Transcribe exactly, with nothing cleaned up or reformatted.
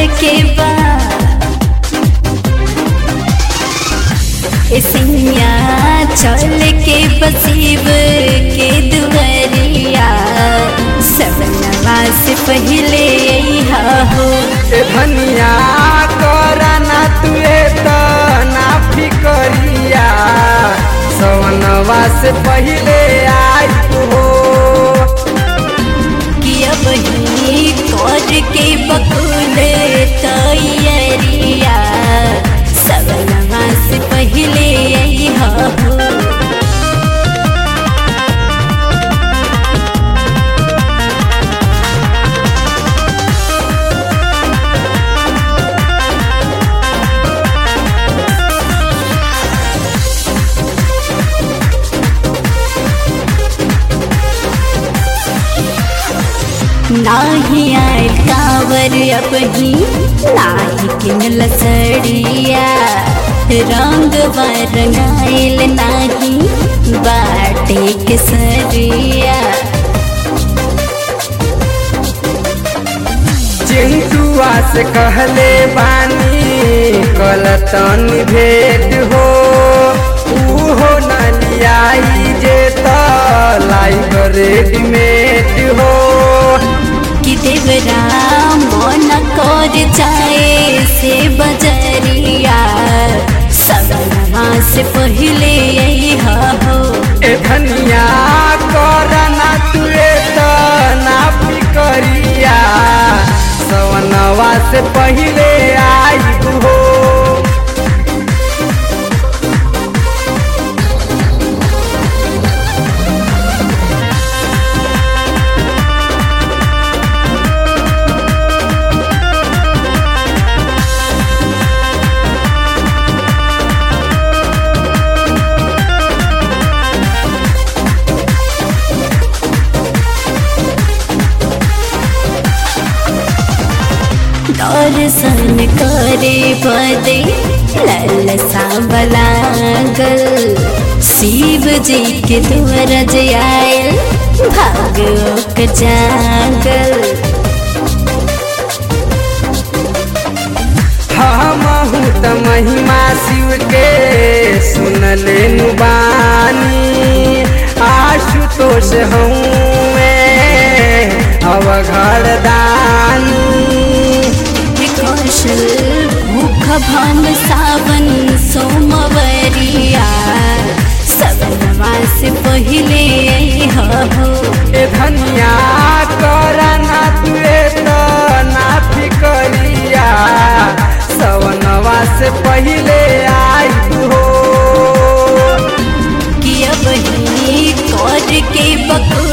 के बा सिया चल के बसीब के दुआरिया सबनवा से पहले हो ए धनिया करना तुए तो ना फिकरिया सवनवा से पहले आई हो कि अब ही कर के बकुल तैयारिया सबनवा से पहले हो नाही आए कावर अब ही नाही किनल सड़िया रंग रंगाइल नाही बाटे के सरिया चिंटुआ से कहले बानी कल तन भेंट हो उहो न लियाई जे तो लाइव रेडीमेड हो कि देवरा मन कर जाए से बजरिया सबनवा से पहले हो ए धनिया करना तुए तो ना फिकरिया सवनवा से पहले आई हो दर्शन करे बदे ललसा बलागल शिव जी के द्वारज आयल भाग्य जागल हमहू त महिमा शिव के सुन लेनु बानी आशुतोष हूँ अब घर दानी कौशल भूख भम सावन सोमवरिया सबनवा से पहले हो ए धनिया करना तुए तो ना फिकरिया सवनवा से पहले आई हो कि अब ही कर के बकु